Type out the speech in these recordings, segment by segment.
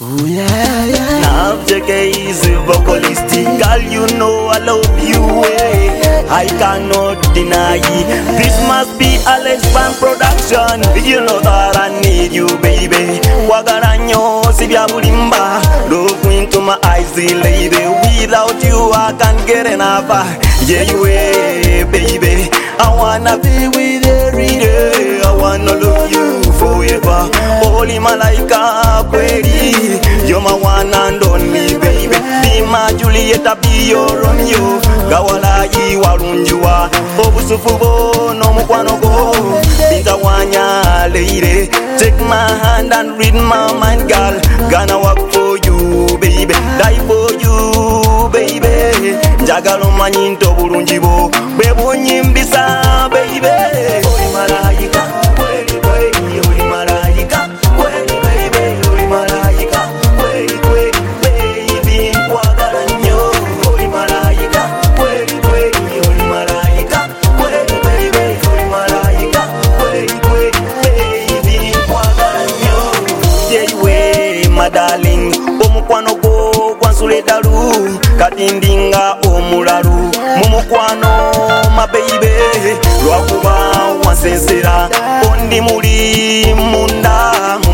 Ooh, yeah, yeah. Now JK is a vocalist. Girl, you know I love you, I cannot deny. This must be a lesbian production. You know that I need you, baby. Wagaranyo, sibya bulimba. Look into my eyes, lady. Without you, I can't get enough. Yeah, you, baby. I wanna be with you every day. I wanna love you forever. Holy Malaika, kweli. You're my one and only, baby. Be my Julieta, be your Romeo. Gawala yi warunjua. Obusufubo no mukwano go. Binta wanya lady. Take my hand and read my mind, girl. Gonna work for you, baby. Die for you, baby. Jagalo manyinto burunjibo. Bebo nyimbisa, baby. Holy Malaika, kweli kweli. Holy Malaika, kweli baby. Holy Malaika, kweli kweli, baby. Wagaranyo. Holy Malaika, kweli kweli. Holy Malaika, kweli baby. Holy Malaika, kweli kweli, baby. Wagaranyo. Yeah, way, my darling. Omukwano go gwansule dalu. Katindinga omulalu. Mumukwano, my baby. Lwakuba wansensera. Ondi muli munda.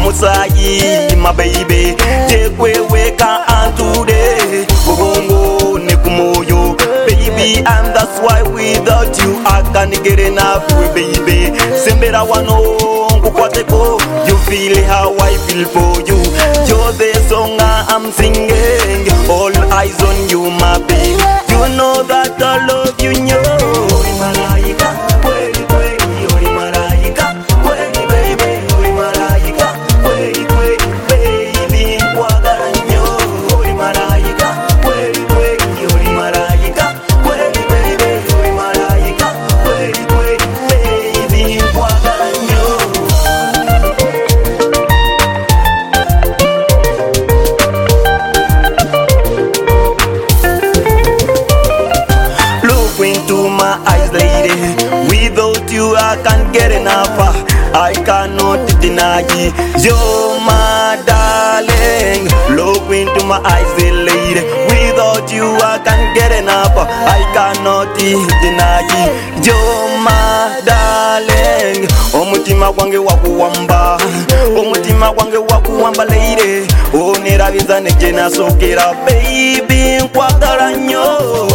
Mumusayi, my baby. Tekweweka antude. Bobongo ne kumoyo. Baby, and that's why without you I can't get enough, baby. Sembera wano kukwateko. You feel how I feel for you. You're the song I'm singing. All eyes on you, my baby. You know that I love you, Holy Malaika, kweli kweli. Holy Malaika, kweli baby. Holy Malaika, kweli kweli, baby. Wagaranyo. Holy Malaika, kweli kweli. Holy Malaika, kweli baby. Holy Malaika, kweli kweli, baby. Wagaranyo. Look into my eyes, lady. Without you, I can't get enough. I cannot deny you. You're my darling. Look into my eyes, lady. Without you, I can't get enough. I cannot deny you. You're my darling. Omutima gwange wakuwamba. Omutima gwange wakuwamba, lady. Onerabiza neje nasokera, baby. Nkwagala nnyo.